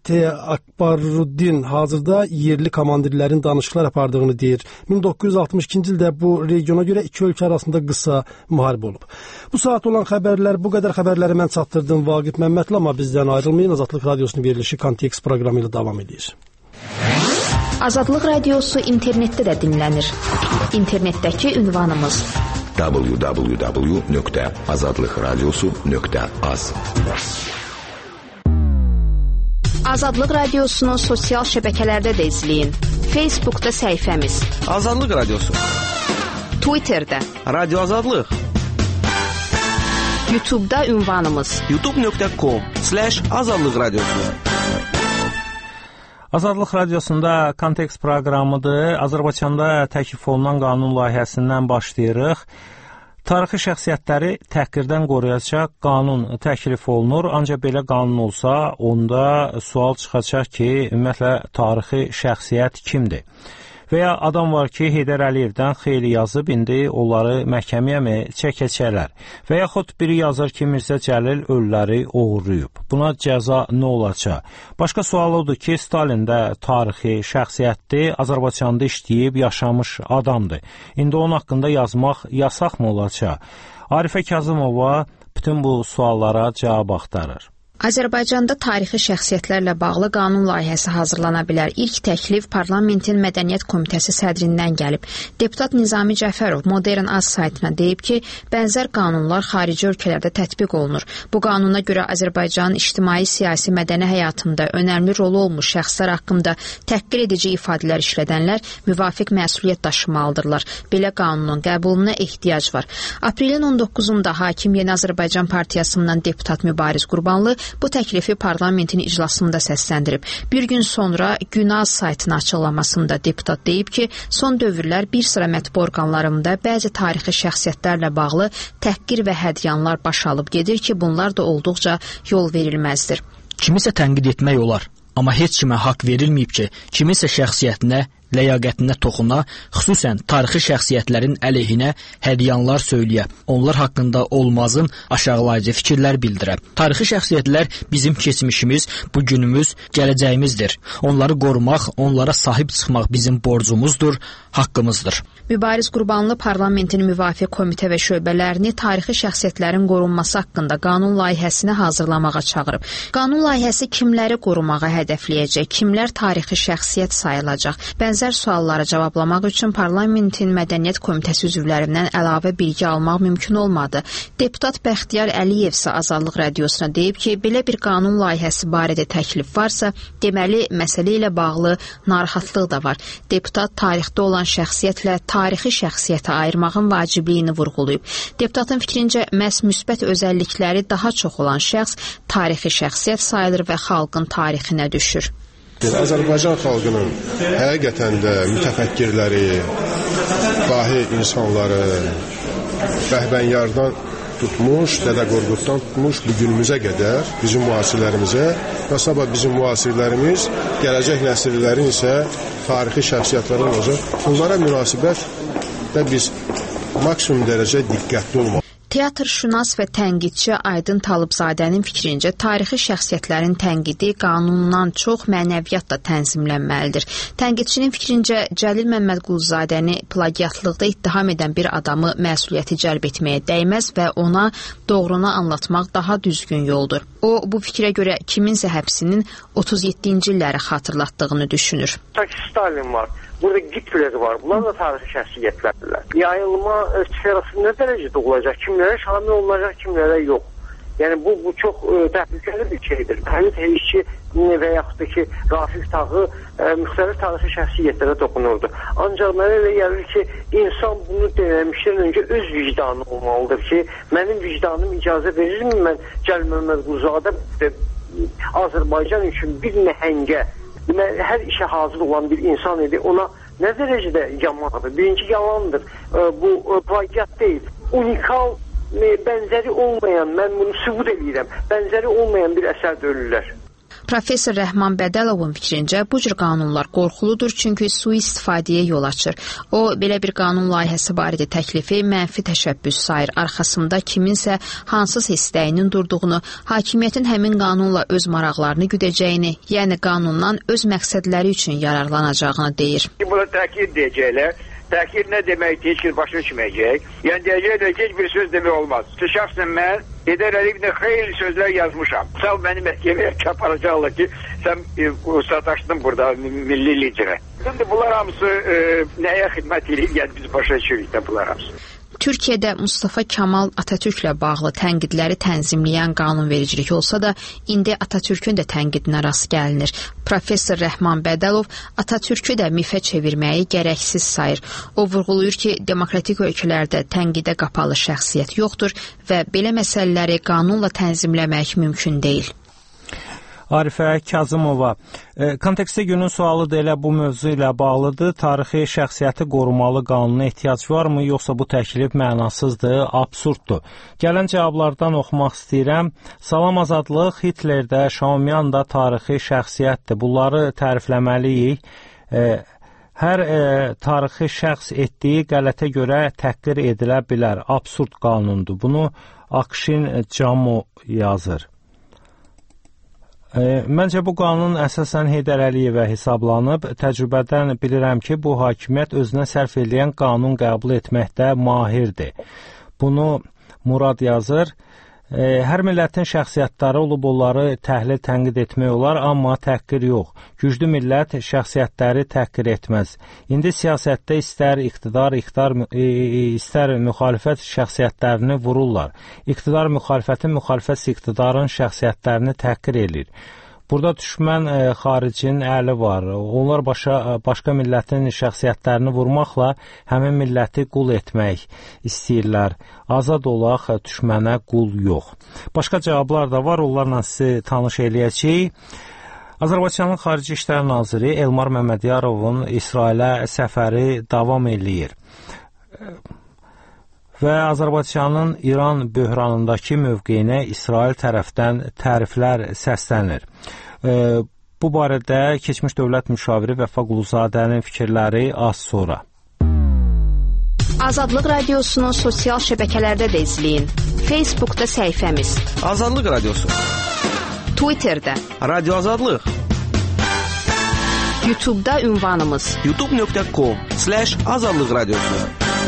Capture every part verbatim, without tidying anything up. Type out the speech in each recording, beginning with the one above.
T. Akbaruddin hazırda yerli komandirlərin danışıqlar apardığını deyir. min doqquz yüz altmış ikinci ildə bu regiona görə iki ölkə arasında qısa müharibə olub. Bu saat olan xəbərlər, bu qədər xəbərləri mən çatdırdım Vaqif Məmmədli, amma bizdən ayrılmayın. Azadlıq Radiosunun verilişi Kontekst proqramı ilə davam edir. Azadlıq Radiosu internetdə də dinlənir. İnternetdəki ünvanımız w w w nöqtə azadlıq radiosu nöqtə az. Azadlıq Radiosunu sosial şəbəkələrdə də izləyin. Facebookda səhifəmiz Azadlıq Radiosu, Twitterdə Radio Azadlıq, YouTube'da ünvanımız youtube nöqtə com slash azadlıq radiosu. Azadlıq Radiosunda Kontekst proqramıdır. Azərbaycanda təklif olunan qanun layihəsindən başlayırıq. Tarixi şəxsiyyətləri təhqirdən qoruyacaq qanun təklif olunur. Ancaq belə qanun olsa, onda sual çıxacaq ki, ümumiyyətlə tarixi şəxsiyyət kimdir? Və ya adam var ki, Heydər Əliyevdən xeyli yazıb, indi onları məhkəməyə mi çəkəcəklər? Və yaxud biri yazır ki, Mirzə Cəlil ölüləri oğurlayıb. Buna cəza nə olacaq? Başqa sual odur ki, Stalin də tarixi şəxsiyyətdir, Azərbaycanda işləyib, yaşamış adamdır. İndi onun haqqında yazmaq yasaq mı olacaq? Arifə Kazımova bütün bu suallara cavab axtarır. Azərbaycanda tarixi şəxsiyyətlərlə bağlı qanun layihəsi hazırlana bilər. İlk təklif Parlamentin Mədəniyyət Komitəsi sədrindən gəlib. Deputat Nizami Cəfərov Modern Az saytına deyib ki, bənzər qanunlar xarici ölkələrdə tətbiq olunur. Bu qanuna görə Azərbaycanın ictimai, siyasi, mədəni həyatında önəmli rolu olmuş şəxslər haqqında təhqir edici ifadələr işlədənlər müvafiq məsuliyyət daşımalıdırlar. Belə qanunun qəbuluna ehtiyac var. Aprelin on doqquzunda hakim Yeni Azərbaycan Partiyasından deputat Mübariz Qurbanlı bu təklifi parlamentin iclasında səsləndirib. Bir gün sonra Günaz saytının açıqlamasında deputat deyib ki, son dövrlər bir sıra mətbu orqanlarında bəzi tarixi şəxsiyyətlərlə bağlı təhqir və hədyanlar baş alıb gedir ki, bunlar da olduqca yol verilməzdir. Kimisə tənqid etmək olar, amma heç kimə haqq verilməyib ki, kimisə şəxsiyyətinə, ləyaqətinə toxuna, xüsusən tarixi şəxsiyyətlərin əleyhinə hədyanlar söyləyə, onlar haqqında olmazın aşağılayıcı fikirlər bildirə. Tarixi şəxsiyyətlər bizim keçmişimiz, bugünümüz, gələcəyimizdir. Onları qorumaq, onlara sahib çıxmaq bizim borcumuzdur, haqqımızdır. Mübariz Qurbanlı parlamentin müvafiq komitə və şöbələrini tarixi şəxsiyyətlərin qorunması haqqında qanun layihəsini hazırlamağa çağırıb. Qanun layihəsi kimləri qorumağa hədəfləyəcək, kimlər tarixi şəxsiyyət sayılacaq? Bənzər sualları cavablamaq üçün parlamentin Mədəniyyət Komitəsi üzvlərindən əlavə bilgi almaq mümkün olmadı. Deputat Bəxtiyar Əliyev isə Azadlıq Radiosuna deyib ki, belə bir qanun layihəsi barədə təklif varsa, deməli məsələ ilə bağlı narahatlıq da var. Deputat tarixdə olan şəxsiyyətlə tarixi şəxsiyyətə ayırmağın vacibliyini vurğulayıb. Deputatın fikrincə, məhz müsbət özəllikləri daha çox olan şəxs tarixi şəxsiyyət sayılır və xalqın tarixinə düşür. Azərbaycan xalqının həqiqətən də mütəfəkkirləri, dahi insanları, Bəhbənyardan tutmuş, Dədə Qorquddan tutmuş bu günümüzə qədər bizim müasirlərimizə və sabah bizim müasirlərimiz, gələcək nəsillərin isə tarixi şəxsiyyətləri olacaq. Bunlara münasibətdə biz maksimum dərəcə diqqətli olmalıyıq. Teatrşünas və tənqidçi Aydın Talıbzadənin fikrincə, tarixi şəxsiyyətlərin tənqidi qanundan çox mənəviyyatla tənzimlənməlidir. Tənqidçinin fikrincə, Cəlil Məmmədquluzadəni plagiatlıqda ittiham edən bir adamı məsuliyyəti cəlb etməyə dəyməz və ona doğrunu anlatmaq daha düzgün yoldur. O, bu fikrə görə kiminsə həbsinin otuz yeddinci illəri xatırlatdığını düşünür. Stalin var. Burada Hitler var. Bunlar da tarixi şəxsiyyətlərdirlər. Yayılma sferası nə dərəcədə olacaq? Kimlərə şamil olunacaq, kimlərə yox. Yəni bu, bu çox e, təhlükəli bir şeydir. Həlit Heyişi və yaxud da ki, Rafiq Tağı e, müxtəlif tarixi şəxsiyyətlərə toxunurdu. Ancaq mənə elə gəlir ki, insan bunu deməmişdən öncə öz vicdanı olmalıdır ki, mənim vicdanım icazə verirmi mən Cəlil Məmmədquluzadə Azərbaycan üçün bir nəhəngə, hər işə hazır olan bir insan idi. Ona nə dərəcədə yamandır? Birinci yalandır. Bu plagiat deyil. Unikal, bənzəri olmayan, mən bunu sübut edirəm, bənzəri olmayan bir əsərdə ölürlər. Professor Rəhman Bədəlovun fikrincə bu cür qanunlar qorxuludur, çünki sui-istifadəyə yol açır. O, belə bir qanun layihəsi barədə təklifi mənfi təşəbbüs sayır. Arxasında kiminsə hansısa istəyinin durduğunu, hakimiyyətin həmin qanunla öz maraqlarını güdəcəyini, yəni qanundan öz məqsədləri üçün yararlanacağını deyir. Buna təkir deyəcəklər. Təkir nə deməkdir, heç bir başa düşməyəcək. Yəni deyəcəklər ki, heç bir söz demək olmaz. Şəxsən mən Heydər Əliyevlə xeyli sözlər yazmışam. Sağ məni məhkəməyə çaparacaqlar ki, sən e, sataşdın burada milli liderə. Şimdi bunlar hamısı e, nəyə xidmət edir? Yəni biz başa düşürük də bunlar hamısı. Türkiyədə Mustafa Kamal Atatürklə bağlı tənqidləri tənzimləyən qanunvericilik olsa da, indi Atatürkün də tənqidinə rast gəlinir. Professor Rəhman Bədəlov Atatürkü də mifə çevirməyi gərəksiz sayır. O vurğulayır ki, demokratik ölkələrdə tənqidə qapalı şəxsiyyət yoxdur və belə məsələləri qanunla tənzimləmək mümkün deyil. Arifə Kazımova. E, kontekstdə günün sualı da elə bu mövzu ilə bağlıdır. Tarixi şəxsiyyəti qorumalı qanuna ehtiyac varmı, yoxsa bu təklif mənasızdır, absurddur? Gələn cavablardan oxumaq istəyirəm. Salam Azadlıq, Hitler də, Şaumyan da tarixi şəxsiyyətdir. Bunları tərifləməliyik. E, hər e, tarixi şəxs etdiyi qələtə görə təhqir edilə bilər. Absurd qanundur. Bunu Akşin Camo yazır. E, məncə bu qanun əsasən Heydər Əliyevə hesablanıb. Təcrübədən bilirəm ki, bu hakimiyyət özünə sərf edən qanun qəbul etməkdə mahirdir. Bunu Murad yazır. E, hər millətin şəxsiyyətləri olub, onları təhlil tənqid etmək olar, amma təhqir yox. Güclü millət şəxsiyyətləri təhqir etməz. İndi siyasətdə istər iqtidar, iqtidar e, istər müxalifət şəxsiyyətlərini vururlar. İqtidar müxalifətin, müxalifət iqtidarın şəxsiyyətlərini təhqir edir. Burada düşmən e, xaricinin əli var. Onlar başa, başqa millətin şəxsiyyətlərini vurmaqla həmin milləti qul etmək istəyirlər. Azad olaq, düşmənə qul yox. Başqa cavablar da var, onlarla sizi tanış eləyəcəyik. Azərbaycanın Xarici İşlər Naziri Elmar Məmmədiyarovun İsrailə səfəri davam eləyir. Və Azərbaycanın İran böhranındakı mövqeyinə İsrail tərəfdən təriflər səslənir. E, bu barədə keçmiş dövlət müşaviri Vəfa Quluzadənin fikirləri az sonra. Azadlıq Radiosunu sosial şəbəkələrdə də izləyin. Facebookda səhifəmiz Azadlıq Radiosu, Twitterdə Radio Azadlıq, YouTube'da ünvanımız youtube nöqtə com slash azadlıq radiosu.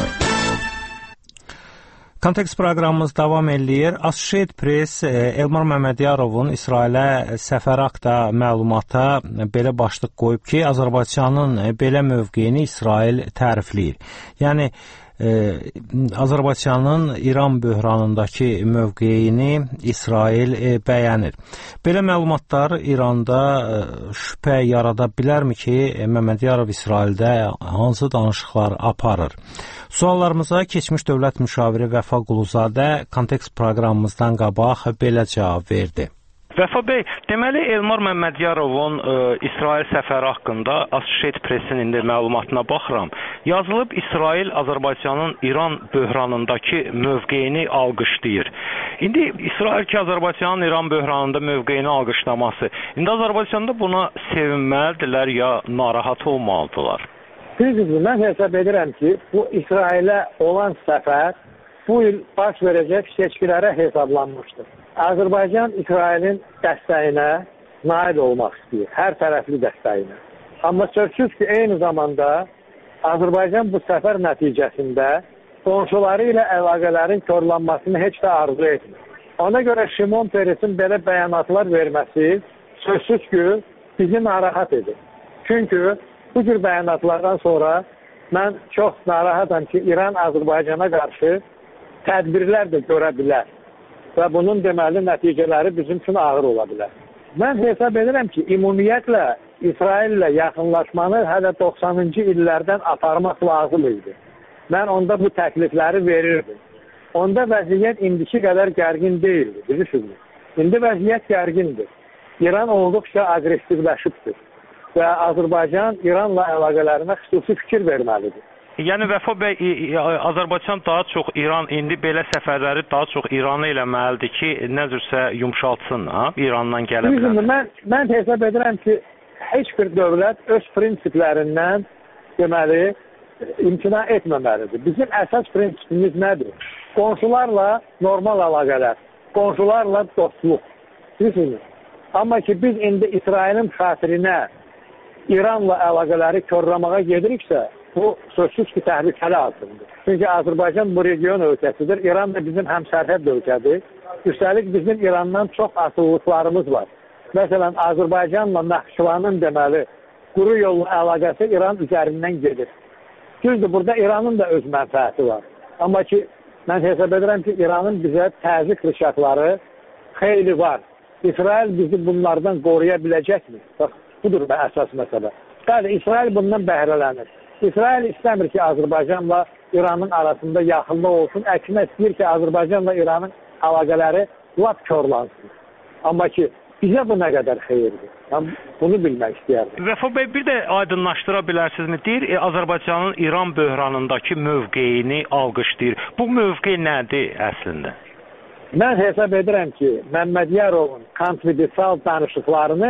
Kontekst proqramımız davam eləyir. Associated Press Elmar Məmmədiyarovun İsrailə səfəri haqda məlumata belə başlıq qoyub ki, Azərbaycanın belə mövqeyini İsrail tərifləyir. Yəni e, Azərbaycanın İran böhranındakı mövqeyini İsrail e, bəyənir. Belə məlumatlar İranda e, şübhə yarada bilərmi ki, Məmmədiyarov İsraildə hansı danışıqlar aparır? Suallarımıza keçmiş dövlət müşaviri Vəfa Quluzadə kontekst proqramımızdan qabaq belə cavab verdi. Vəfa bəy, deməli Elmar Məmmədiyarovun ə, İsrail səfəri haqqında Associated Press-in indi məlumatına baxıram. Yazılıb İsrail Azərbaycanın İran böhranındakı mövqeyini alqışlayır. İndi İsrail ki Azərbaycanın İran böhranında mövqeyini alqışlaması, indi Azərbaycanda buna sevinməlidirlər ya narahat olmalıdırlar? Düzdür, mən hesab edirəm ki, bu İsrailə olan səfər bu il baş verəcək seçkilərə hesablanmışdır. Azərbaycan İsrailin dəstəyinə nail olmaq istəyir, hər tərəfli dəstəyinə. Amma sözsüz ki, eyni zamanda Azərbaycan bu səfər nəticəsində qonşuları ilə əlaqələrin korlanmasını heç də arzu etmir. Ona görə Şimon Peresin belə bəyanatlar verməsi sözsüz ki, bizi narahat edir. Çünki bu cür bəyanatlardan sonra mən çox narahatam ki, İran Azərbaycana qarşı tədbirlər də görə bilər və bunun deməli nəticələri bizim üçün ağır ola bilər. Mən hesab edirəm ki, ümumiyyətlə İsraillə yaxınlaşmanı hələ doxsanıncı illərdən aparmaq lazım idi. Mən onda bu təklifləri verirdim. Onda vəziyyət indiki qədər gərgin deyildi, bilirsiniz. İndi vəziyyət gərgindir. İran olduqca aqressivləşibdir və Azərbaycan İranla əlaqələrinə xüsusi fikir verməlidir. Yəni Vəfa bəy, Azərbaycan daha çox İran indi belə səfərləri daha çox İranı eləməlidir ki, nə cürsə yumşaltsın, ha? İrandan gələ bilər. Mən mən hesab edirəm ki, heç bir dövlət öz prinsiplərindən deməli imtina etməməlidir. Bizim əsas prinsipimiz nədir? Qonşularla normal əlaqələr, qonşularla dostluq. Bilirsiniz? Amma ki biz indi İsrailin xatirinə İranla əlaqələri korlamağa gediriksə, bu sözsüz ki, təhlükəli addımdır. Çünki Azərbaycan bu region ölkəsidir. İran da bizim həmsərhəd ölkədir. Üstəlik bizim İrandan çox asılılıqlarımız var. Məsələn, Azərbaycanla Naxçıvanın deməli quru yolu əlaqəsi İran üzərindən gedir. Düzdür, burada İranın da öz mənfəəti var. Amma ki, mən hesab edirəm ki, İranın bizə təzyiq rişaqları xeyli var. İsrail bizi bunlardan qoruya biləcəkmi? Bax, budur əsas məsələ. Bəli, İsrail bundan bəhrələnir. İsrail istəmir ki, Azərbaycanla İranın arasında yaxınlıq olsun. Əksinə istəyir ki, Azərbaycanla İranın əlaqələri lap korlansın. Amma ki, bizə bu nə qədər xeyirdir? Mən bunu bilmək istəyərdim. Vəfa bəy, bir də aydınlaşdıra bilərsinizmi? Deyir, e, Azərbaycanın İran böhranındakı mövqeyini alqışlayır. Bu mövqey nədir əslində? Mən hesab edirəm ki, Məmmədyarovun konfidensial danışıqlarını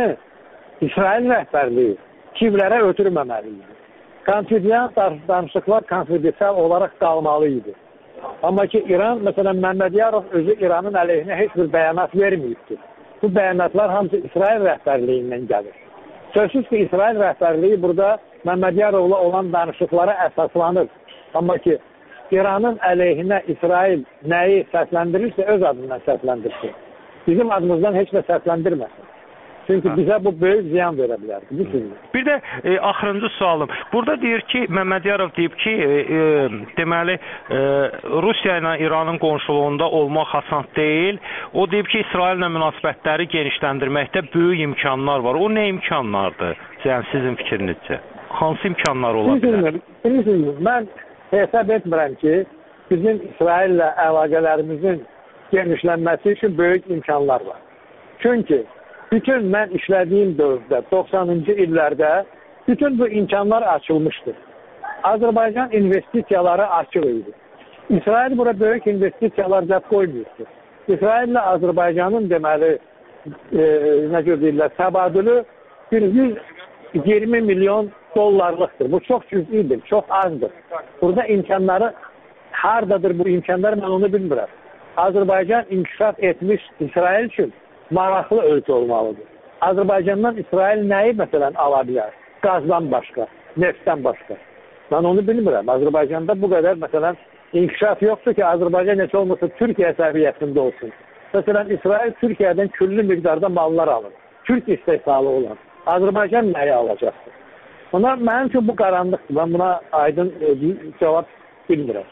İsrail rəhbərliyi kimlərə ötürməməliydi. Konfidensial danışıqlar konfidensial olaraq qalmalı idi. Amma ki, İran, məsələn, Məmmədiyarov özü İranın əleyhinə heç bir bəyanat verməyibdir. Bu bəyanatlar hamısı İsrail rəhbərliyindən gəlir. Sözsüz ki, İsrail rəhbərliyi burada Məmmədyarovla olan danışıqlara əsaslanır. Amma ki, İranın əleyhinə İsrail nəyi səsləndirirsə, öz adından səsləndirsin. Bizim adımızdan heç nə səsləndirməsin. Çünki bizə bu böyük ziyan verə bilər. Bir də e, axırıncı sualım. Burada deyir ki, Məmmədiyarov deyib ki, e, e, deməli, e, Rusiya ilə İranın qonşuluğunda olmaq asan deyil. O deyib ki, İsraillə münasibətləri genişləndirməkdə böyük imkanlar var. O nə imkanlardır? Yəni, sizin fikrinizcə? Hansı imkanlar ola bilər? Bilirsiniz, mən hesab etmirəm ki, bizim İsraillə əlaqələrimizin genişlənməsi üçün böyük imkanlar var. Çünki bütün mən işlədiyim dövrdə, doxsanıncı illərdə bütün bu imkanlar açılmışdır. Azərbaycan investisiyaları açıq idi. İsrail bura böyük investisiyalar cəb qoymuyubdur. İsrail ilə Azərbaycanın deməli, e, nə deyirlər, təbadülü bir yüz iyirmi milyon dollarlıqdır. Bu çox cüz'idir, çox azdır. Burada imkanları, hardadır bu imkanlar, mən onu bilmirəm. Azərbaycan inkişaf etmiş İsrail üçün maraqlı ölkə olmalıdır. Azərbaycandan İsrail nəyi məsələn ala bilər? Qazdan başqa, neftdən başqa. Mən onu bilmirəm. Azərbaycanda bu qədər məsələn inkişaf yoxdur ki, Azərbaycan heç olmasa Türkiyə səviyyəsində olsun. Məsələn, İsrail Türkiyədən küllü miqdarda mallar alır. Türk istehsalı olan. Azərbaycan nəyi alacaqdır? Ona mənim üçün bu qaranlıqdır. Mən buna aydın e, cavab bilmirəm.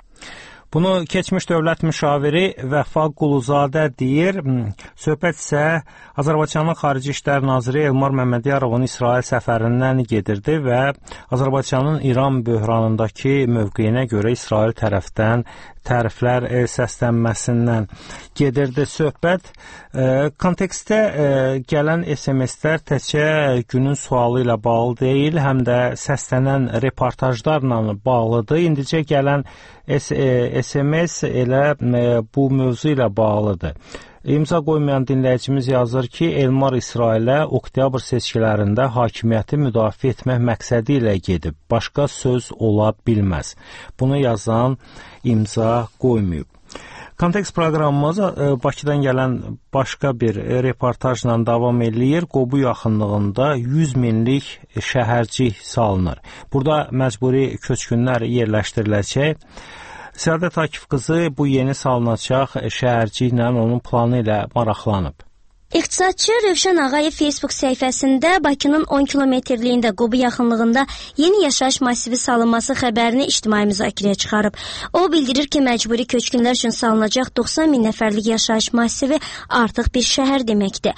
Bunu keçmiş dövlət müşaviri Vəfa Quluzadə deyir. Söhbət isə Azərbaycanın Xarici İşlər Naziri Elmar Məmmədiyarovun İsrail səfərindən gedirdi və Azərbaycanın İran böhranındakı mövqeyinə görə İsrail tərəfdən təriflər e, səslənməsindən gedirdi söhbət. E, kontekstdə e, gələn S M S-lər təkcə günün sualı ilə bağlı deyil, həm də səslənən reportajlarla bağlıdır. İndicə gələn S M S elə e, bu mövzu ilə bağlıdır. İmza qoymayan dinləyicimiz yazır ki, Elmar İsrailə oktyabr seçkilərində hakimiyyəti müdafiə etmək məqsədi ilə gedib. Başqa söz ola bilməz. Bunu yazan imza qoymayıb. Kontekst proqramımız Bakıdan gələn başqa bir reportajla davam eləyir. Qobu yaxınlığında yüz minlik şəhərcik salınır. Burada məcburi köçkünlər yerləşdiriləcək. Səadət Akif qızı bu yeni salınacaq şəhərciklə onun planı ilə maraqlanıb. İqtisadçı Rövşən Ağayev Facebook səhifəsində Bakının on kilometrliyində Qobu yaxınlığında yeni yaşayış masivi salınması xəbərini ictimai müzakirəyə çıxarıb. O bildirir ki, məcburi köçkünlər üçün salınacaq doxsan min nəfərlik yaşayış masivi artıq bir şəhər deməkdir.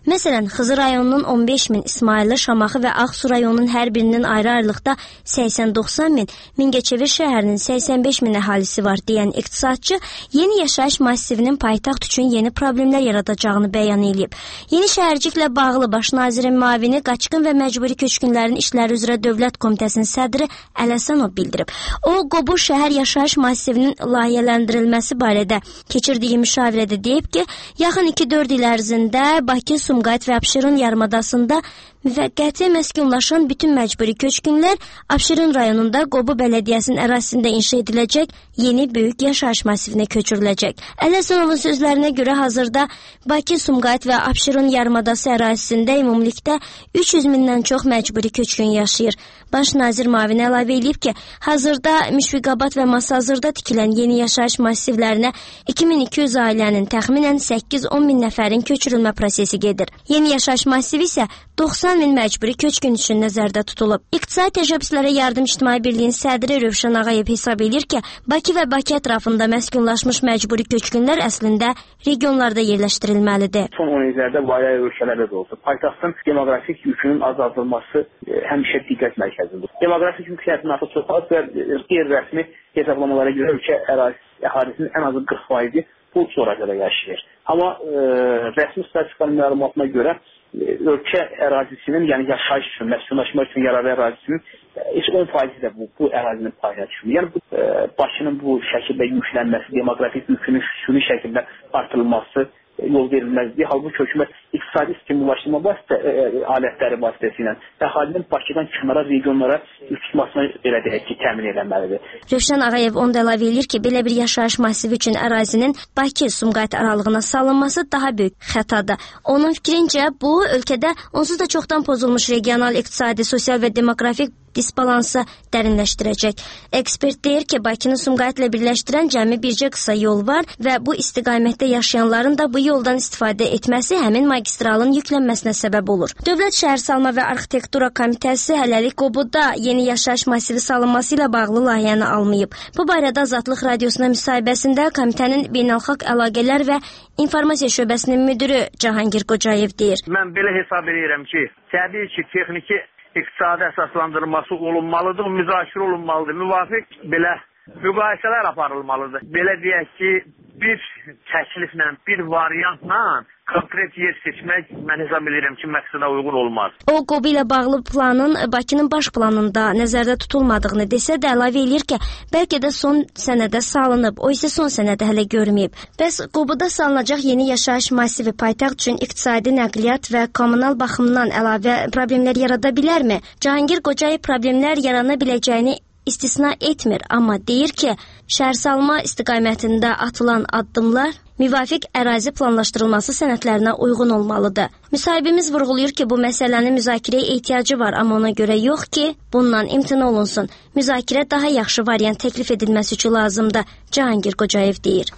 Məsələn, Xızı rayonunun on beş min, İsmayıllı, Şamaxı və Ağsu rayonunun hər birinin ayrı-ayrılıqda səksən doxsan min, Mingəçevir şəhərinin səksən beş min əhalisi var deyən iqtisadçı yeni yaşayış massivinin paytaxt üçün yeni problemlər yaradacağını bəyan edib. Yeni şəhərciklə bağlı Baş nazirin müavini Qaçqın və Məcburi Köçkünlərin İşləri üzrə Dövlət Komitəsinin sədri Ələsənov bildirib. O, Qobu şəhər yaşayış massivinin layihələndirilməsi barədə keçirdiyi müşavirədə deyib ki, yaxın iki dörd il ərzində Bakı, Sumqayıt və Abşeron yarımadasında müvəqqəti məskunlaşan bütün məcburi köçkünlər Abşeron rayonunda Qobu Bələdiyyəsinin ərazisində inşa ediləcək yeni böyük yaşayış massivinə köçürüləcək. Ələsənovun sözlərinə görə hazırda Bakı, Sumqayıt və Abşeron yarımadası ərazisində ümumilikdə üç yüz mindən çox məcburi köçkün yaşayır. Baş nazir müavini əlavə edib ki, hazırda Müşfiqabad və Masazırda tikilən yeni yaşayış massivlərinə iki min iki yüz ailənin təxminən səkkiz on min nəfərin köçürülmə prosesi gedir. Yeni yaşayış massivi isə doxsan min məcburi köçkün üçün nəzərdə tutulub. İqtisadi təşəbbüslərə yardım İctimai Birliyin sədri Rövşən Ağayev hesab edir ki, Bakı və Bakı ətrafında məskunlaşmış məcburi köçkünlər əslində regionlarda yerləşdirilməlidir. Son on illərdə vaya ölkələrdə də olsa, paytaxtın demoqrafik yükünün azaldılması e, həmişə diqqət mərkəzindədir. Demoqrafik yük siyasətinin artıq çox az və qeyri-rəsmi hesablamalara görə ölkə ərazisi əhalinin ən azı qırx faizi bu coğrafiyada yaşayır. Amma e, rəsmi statistikanın məlumatına görə ölkə ərazisinin, yəni yaşayış üçün, məskunlaşma üçün yararlı ərazisinin heç on faizi də bu, bu ərazinin payına düşmür. Yəni bu, e, Bakının bu şəkildə yüklənməsi, demoqrafik yükünün süni şəkildə artırılması yol verilməzdir. Halbuki hökumət iqtisadi stimullaşdırma vasitə, e, alətləri vasitəsilə əhalinin Bakıdan kənara regionlara üst tutmasını belə deyək ki, təmin edilməlidir. Rövşən Ağayev onda əlavə edir ki, belə bir yaşayış massivi üçün ərazinin Bakı-Sumqayıt aralığına salınması daha böyük xətadır. Onun fikrincə bu ölkədə onsuz da çoxdan pozulmuş regional, iqtisadi, sosial və demoqrafik disbalansı dərinləşdirəcək. Ekspert deyir ki, Bakını Sumqayıtla birləşdirən cəmi bircə qısa yol var və bu istiqamətdə yaşayanların da bu yoldan istifadə etməsi həmin magistralın yüklənməsinə səbəb olur. Dövlət Şəhərsalma və Arxitektura Komitəsi hələlik Qobuda yeni yaşayış massivi salınması ilə bağlı layihəni almayıb. Bu barədə Azadlıq Radiosuna müsahibəsində komitənin beynəlxalq əlaqələr və informasiya şöbəsinin müdiri Cahangir Qocayev deyir. Mən belə hesab edirəm ki, təbii ki, texniki iqtisadi əsaslandırılması olunmalıdır, müzakirə olunmalıdır, müvafiq belə müqayisələr aparılmalıdır. Belə deyək ki, bir təkliflə, bir variantla konkret yer seçmək, mən hesab edirəm ki, məqsədə uyğun olmaz. O, Qobu ilə bağlı planın Bakının baş planında nəzərdə tutulmadığını desə də əlavə edir ki, bəlkə də son sənədə salınıb, o isə son sənədə hələ görməyib. Bəs Qobuda salınacaq yeni yaşayış massivi paytaxt üçün iqtisadi, nəqliyyat və kommunal baxımdan əlavə problemlər yarada bilərmi? Cahangir Qocayev problemlər yarana biləcəyini istisna etmir, amma deyir ki, şəhərsalma istiqamətində atılan addımlar müvafiq ərazi planlaşdırılması sənədlərinə uyğun olmalıdır. Müsahibimiz vurğulayır ki, bu məsələnin müzakirəyə ehtiyacı var, amma ona görə yox ki, bundan imtina olunsun. Müzakirə daha yaxşı variant təklif edilməsi üçün lazımdır, Cahangir Qocayev deyir.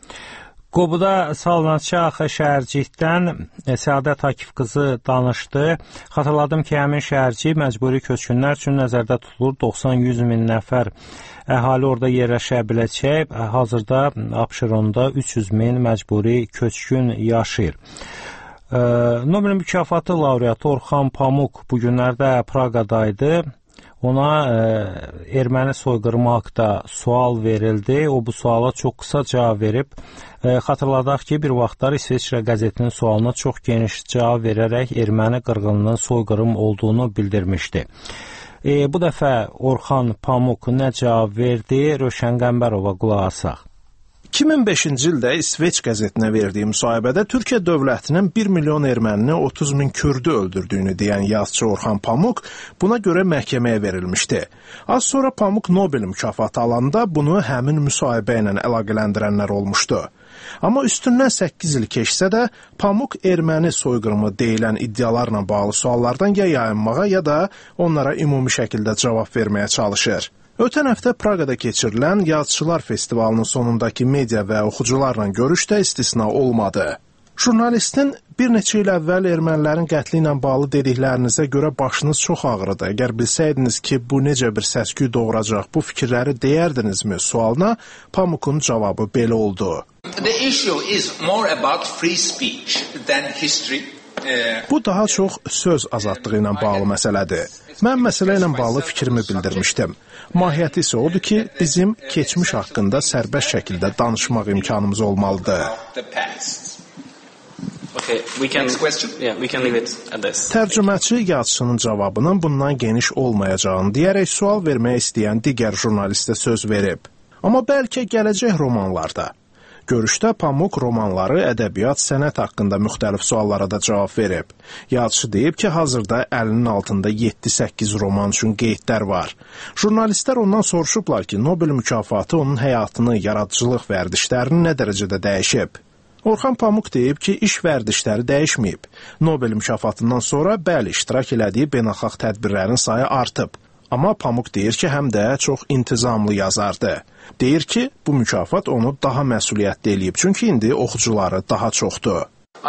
Qobuda salınacaq şəhərcikdən Səadət Akif qızı danışdı. Xatırladım ki, həmin şəhərcik məcburi köçkünlər üçün nəzərdə tutulur. doxsan yüz min nəfər əhali orada yerləşə biləcək. Hazırda Abşeronda üç yüz min məcburi köçkün yaşayır. Nobel mükafatı laureatı Orxan Pamuk bu günlərdə Praqadaydı. Ona e, erməni soyqırımı haqqında sual verildi. O bu suala çox qısa cavab verib. E, xatırladaq ki, bir vaxtlar İsveçrə qəzetinin sualına çox geniş cavab verərək erməni qırğınının soyqırım olduğunu bildirmişdi. E, bu dəfə Orxan Pamuk nə cavab verdi? Rövşən Qəmbərova qulaq asaq. iki min beşinci ildə İsveç qəzetinə verdiyi müsahibədə Türkiyə dövlətinin bir milyon ermənini otuz min kürdü öldürdüyünü deyən yazıçı Orxan Pamuk buna görə məhkəməyə verilmişdi. Az sonra Pamuk Nobel mükafatı alanda bunu həmin müsahibə ilə əlaqələndirənlər olmuşdu. Amma üstündən səkkiz il keçsə də Pamuk erməni soyqırımı deyilən iddialarla bağlı suallardan ya yayınmağa ya da onlara ümumi şəkildə cavab verməyə çalışır. Ötən həftə Praqada keçirilən Yazıçılar Festivalının sonundakı media və oxucularla görüşdə istisna olmadı. Jurnalistin bir neçə il əvvəl ermənilərin qətli ilə bağlı dediklərinizə görə başınız çox ağrıdı. Əgər bilsəydiniz ki, bu necə bir səs-küy doğuracaq, bu fikirləri deyərdinizmi sualına Pamukun cavabı belə oldu. The issue is more about free speech than history. Bu daha çox söz azadlığı ilə bağlı məsələdir. Mən məsələ ilə bağlı fikrimi bildirmişdim. Mahiyyəti isə odur ki, bizim keçmiş haqqında sərbəst şəkildə danışmaq imkanımız olmalıdır. Okay, we can, yeah, we can leave it at this. Tərcüməçi yazıçının cavabının bundan geniş olmayacağını deyərək sual vermək istəyən digər jurnalistə söz verib. Amma bəlkə gələcək romanlarda. Görüşdə Pamuk romanları, ədəbiyyat, sənət haqqında müxtəlif suallara da cavab verib. Yazıçı deyib ki, hazırda əlinin altında yeddi səkkiz roman üçün qeydlər var. Jurnalistlər ondan soruşublar ki, Nobel mükafatı onun həyatını, yaradıcılıq vərdişlərini nə dərəcədə dəyişib? Orxan Pamuk deyib ki, iş vərdişləri dəyişməyib. Nobel mükafatından sonra bəli, iştirak elədiyi beynəlxalq tədbirlərin sayı artıb. Amma Pamuk deyir ki, həm də çox intizamlı yazardı. Deyir ki, bu mükafat onu daha məsuliyyətli eləyib, çünki indi oxucuları daha çoxdur.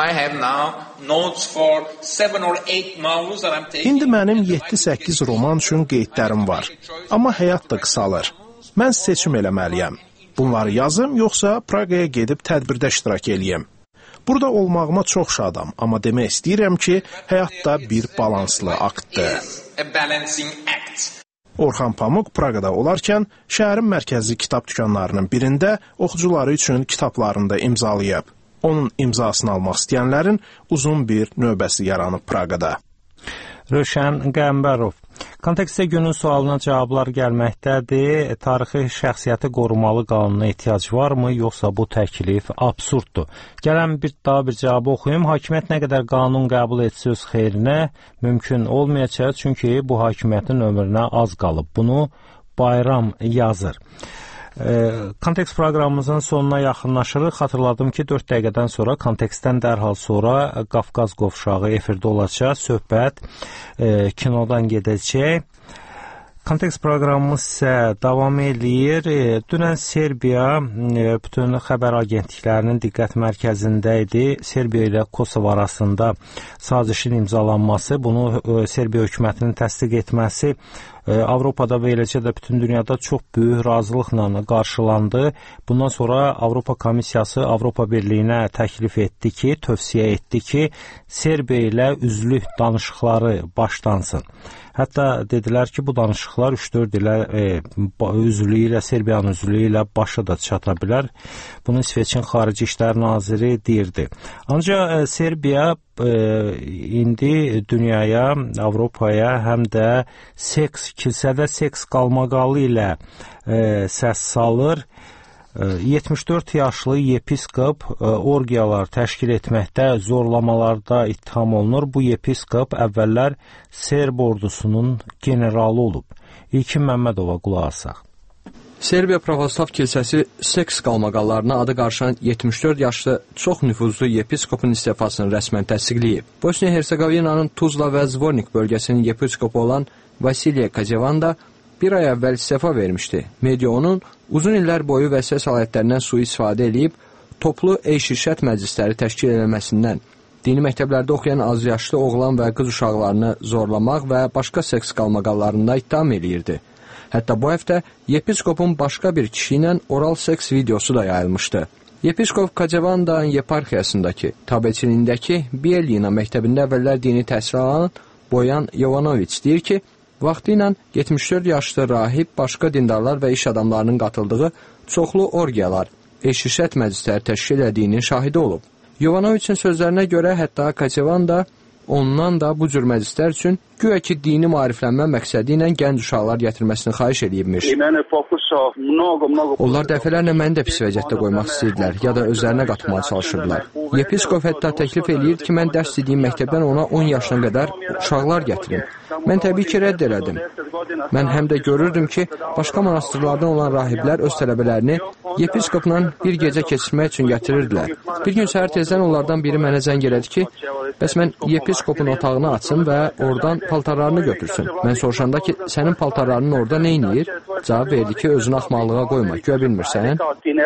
İndi mənim yeddi səkkiz roman üçün qeydlərim var, amma həyat da qısalır. Mən seçim eləməliyəm. Bunları yazım, yoxsa Praqaya gedib tədbirdə iştirak eləyim. Burada olmağıma çox şadam, amma demək istəyirəm ki, həyatda bir balanslı aktdır. Orxan Pamuk Praqada olarkən şəhərin mərkəzi kitab dükanlarının birində oxucuları üçün kitablarını da imzalayıb. Onun imzasını almaq istəyənlərin uzun bir növbəsi yaranıb Praqada. Rövşən Qəmbərov. Kontekstdə günün sualına cavablar gəlməkdədir. Tarixi şəxsiyyəti qorumalı qanuna ehtiyac varmı, yoxsa bu təklif absurddur? Gələn bir daha bir cavabı oxuyum. Hakimiyyət nə qədər qanun qəbul etsə öz xeyrinə mümkün olmayacaq, çünki bu hakimiyyətin ömrünə az qalıb. Bunu Bayram yazır. Kontekst proqramımızın sonuna yaxınlaşırıq. Xatırladım ki, dörd dəqiqədən sonra kontekstdən dərhal sonra Qafqaz qovşağı efirdə olacaq. Söhbət e, kinodan gedəcək. Kontekst proqramımız isə davam edir. E, dünən Serbiya e, bütün xəbər agentliklərinin diqqət mərkəzində idi. Serbiya ilə Kosovo arasında sazişin imzalanması, bunu e, Serbiya hökumətinin təsdiq etməsi Avropada və eləcə də bütün dünyada çox böyük razılıqla qarşılandı. Bundan sonra Avropa Komissiyası Avropa Birliyinə təklif etdi ki, tövsiyə etdi ki, Serbiya ilə üzvlük danışıqları başlansın. Hətta dedilər ki, bu danışıqlar üç dörd ilə e, üzvlüyü ilə, Serbiyanın üzvlüyü ilə başa da çata bilər. Bunu İsveçin Xarici İşlər Naziri deyirdi. Ancaq e, Serbiya e, indi dünyaya, Avropaya həm də seks, kilsədə seks qalmaqalı ilə e, səs salır. yetmiş dörd yaşlı yepiskop orgiyalar təşkil etməkdə, zorlamalarda ittiham olunur. Bu yepiskop əvvəllər Serb ordusunun generalı olub. İlkin Məmmədova qulaq asaq. Serbiya Pravoslav Kilsəsi seks qalmaqallarına adı qarşılan yetmiş dörd yaşlı çox nüfuzlu yepiskopun istifasını rəsmən təsdiqləyib. Bosniya-Hersegovinanın Tuzla və Zvornik bölgəsinin yepiskopu olan Vasiliya Kacevanda bir ay əvvəl istifa vermişdi. Media onun uzun illər boyu vəsəs alətlərindən sui-istifadə edib, toplu eş-irşət məclisləri təşkil edilməsindən, dini məktəblərdə oxuyan azyaşlı oğlan və qız uşaqlarını zorlamaq və başqa seks qalmaqallarında ittiham eləyirdi. Hətta bu həftə yepiskopun başqa bir kişi ilə oral seks videosu da yayılmışdı. Yepiskop Kacevandan yeparxiyasındakı, tabeçiliyindəki Bielina məktəbində əvvəllər dini təhsil alan Boyan Yovanoviç deyir ki, vaxtı ilə yetmiş dörd yaşlı rahib başqa dindarlar və iş adamlarının qatıldığı çoxlu orgiyalar, eş-irşət məclisləri təşkil edildiyinin şahidi olub. Yovanoviçin sözlərinə görə hətta Kaçevan da ondan da bu cür məclislər üçün güya ki dini maariflənmə məqsədi ilə gənc uşaqlar gətirməsini xahiş edibmiş. Onlar dəfələrlə məni də pis vəziyyətdə qoymaq istəyirdilər, ya da özlərinə qatmağa çalışırdılar. Yepiskop hətta təklif eləyirdi ki, mən dərs dediyim məktəbdən ona on yaşına qədər uşaqlar gətirim. Mən təbii ki, rədd elədim. Mən həm də görürdüm ki, başqa monastırlardan olan rahiblər öz tələbələrini yepiskopla bir gecə keçirmək üçün gətirirdilər. Bir gün səhər tezdən onlardan biri mənə zəng elədi ki, bəs mən yepiskopun otağını açsın və oradan paltarlarını götürsün. Mən soruşanda ki, sənin paltarlarının orada nə inir? Cavab verdi ki, özünü axmaqlığa qoyma, görə bilmirsən.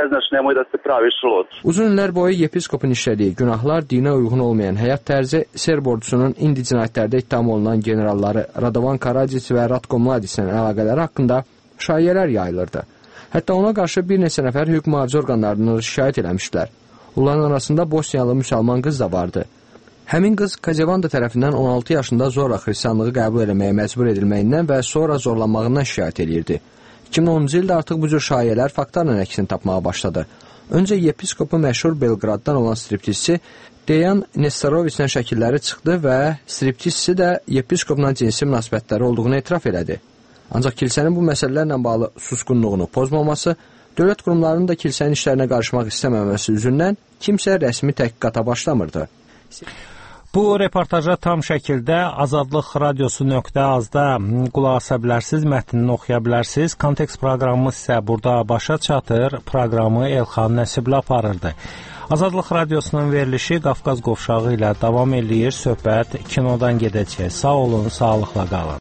Uzun illər boyu yepiskopun işlədiyi günahlar, dinə uyğun olmayan həyat tərzi, Serb ordusunun indi cinayətlərdə ittiham olunan generalları Radovan Karadzic və Ratko Mladic'in əlaqələri haqqında şayiələr yayılırdı. Hətta ona qarşı bir neçə nəfər hüquq mühafizə orqanlarını şikayət eləmişdilər. Onların arasında Bosniyalı müsəlman qız da vardı. Həmin qız Kacevanda tərəfindən on altı yaşında zorla xristianlığı qəbul etməyə məcbur edilməyindən və sonra zorlanmağından şikayət edirdi. iki min onuncu ildə artıq bu cür şayələr faktlarla əksini tapmağa başladı. Öncə yepiskopu məşhur Belqraddan olan striptizçi Dejan Nestoroviçlə şəkilləri çıxdı və striptizçi də yepiskopla cinsi münasibətləri olduğunu etiraf elədi. Ancaq kilsənin bu məsələlərlə bağlı susqunluğunu pozmaması, dövlət qurumlarının da kilsənin işlərinə qarışmaq istəməməsi üzündən kimsə rəsmi təhqiqata başlamırdı. Bu reportaja tam şəkildə azadlıq radiosu nöqtə azda qulaq asa bilərsiniz, mətnini oxuya bilərsiniz. Kontekst proqramımız isə burada başa çatır. Proqramı Elxan Nəsibli aparırdı. Azadlıq radiosunun verilişi Qafqaz qovşağı ilə davam eləyir. Söhbət kinodan gedəcək. Sağ olun, sağlıqla qalın.